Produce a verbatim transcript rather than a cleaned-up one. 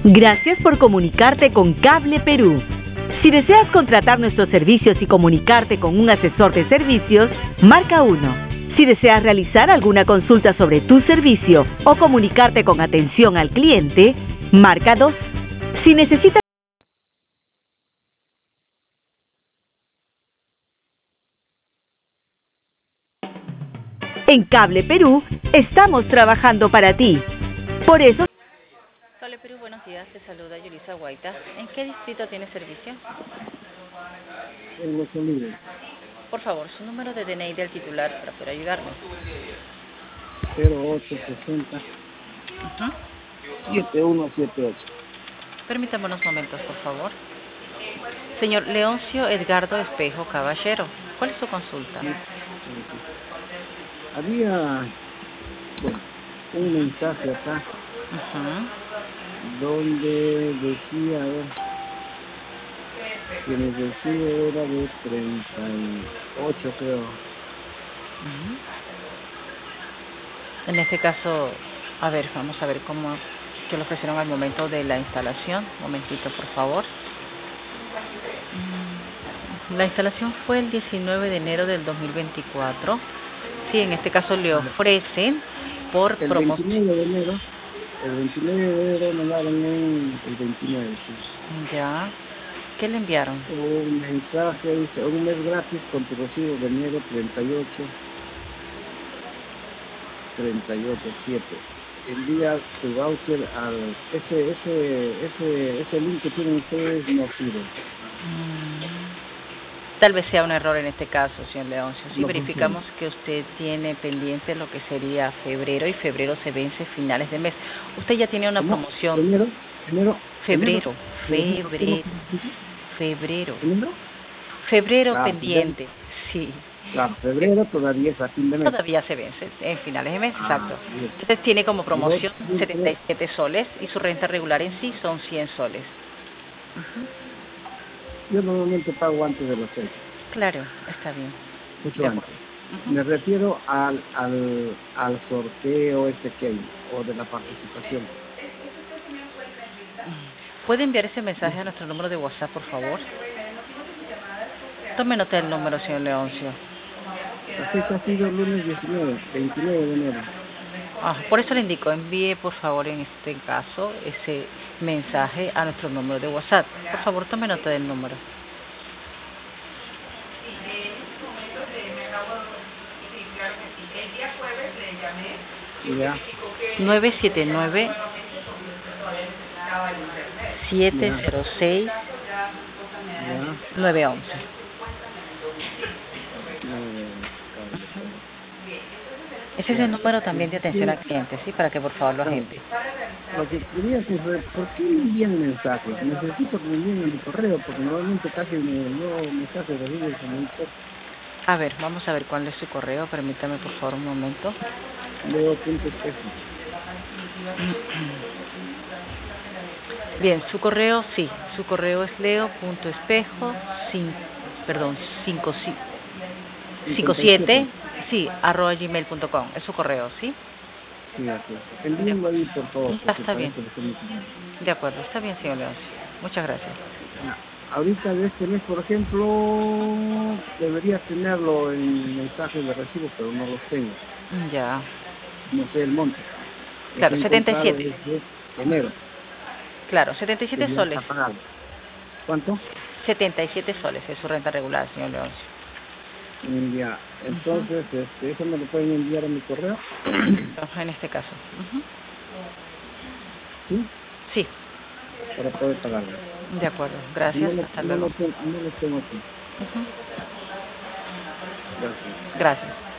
Gracias por comunicarte con Cable Perú. Si deseas contratar nuestros servicios y comunicarte con un asesor de servicios, marca uno. Si deseas realizar alguna consulta sobre tu servicio o comunicarte con atención al cliente, marca dos. Si necesitas En Cable Perú, estamos trabajando para ti. Por eso... Cable Perú, buenos días. Te saluda Yulisa Guaita. ¿En qué distrito tiene servicio? En Los Olivos. Por favor, su número de D N I del titular para poder ayudarme. cero ocho sesenta Uh-huh. siete uno siete ocho. Permítame unos momentos, por favor. Señor Leoncio Edgardo Espejo Caballero, ¿cuál es su consulta? Había, bueno, un mensaje acá Uh-huh. donde decía, a ver, que me decía era de treinta y ocho, creo. Uh-huh. En este caso, a ver, vamos a ver cómo que lo ofrecieron al momento de la instalación. Un momentito, por favor. La instalación fue el diecinueve de enero del dos mil veinticuatro. Sí, en este caso le ofrecen por El promoción. veintinueve de enero, el veintinueve de enero me daban un, el veintinueve, sí. Ya. ¿Qué le enviaron? Un mensaje, dice, un mes gratis con tu recibo de enero treinta y ocho, treinta y ocho, siete. Envía tu voucher al, ese, ese, ese, ese link que tienen ustedes no sirve. Mm, Tal vez sea un error en este caso, señor Leoncio. Si No verificamos funciona. que usted tiene pendiente lo que sería febrero, y febrero se vence finales de mes. Usted ya tiene una ¿Cómo? promoción. Enero, enero, Febrero, enero, febrero, febrero, enero, febrero claro, pendiente, sí. claro, febrero todavía es a fin de mes. Todavía se vence en finales de mes, Ah, exacto. bien. Entonces tiene como promoción Bien, setenta y siete soles y su renta regular en sí son cien soles. Ujú. Yo normalmente pago antes de las seis, Claro, está bien. mucho De antes. acuerdo. Ujú. Me refiero al, al, al sorteo ese que hay, o de la participación. ¿Puede enviar ese mensaje a nuestro número de WhatsApp, por favor? Tome nota del número, señor Leoncio. La fecha ha sido lunes diecinueve, veintinueve de enero. Ah, por eso le indico, envíe por favor en este caso ese mensaje a nuestro número de WhatsApp. Por favor, tome nota del número. Ya, nueve siete nueve, siete cero seis, ya. nueve once. Eh, Ese es el número también de atención al cliente, ¿sí? Para que por favor lo agende. Lo que quería saber, ¿por qué me envían mensajes? Necesito que me envíen en mi correo, porque normalmente casi me envío mensajes de vídeos en mi correo. A ver, vamos a ver cuál es su correo. Permítame por favor un momento. Leo punto espejo. Bien, su correo, sí. Su correo es leo.espejo, sin, perdón, cinco siete, sí, arroba gmail punto com. Es su correo, ¿sí? Sí, así es. Envíenlo ahí, por favor, Está, porque está bien. parece que estoy muy bien. De acuerdo, está bien, señor Leoncio. Muchas gracias. Ya. Ahorita de este mes, por ejemplo, debería tenerlo en mensajes de recibo, pero no los tengo. Ya. No sé el monto. Claro, Los he setenta y encontrado siete. desde enero. Claro, setenta y siete Que ya soles. está pagado. ¿Cuánto? setenta y siete soles es su renta regular, señor Leoncio. Mm, Ya, entonces, este, ¿eso me lo pueden enviar a mi correo? En este caso. Ujú. ¿Sí? Sí, Para poder pagarlo. de acuerdo. No Gracias. lo, Hasta no luego. lo, tengo, no lo tengo aquí. Ujú. Gracias. Gracias.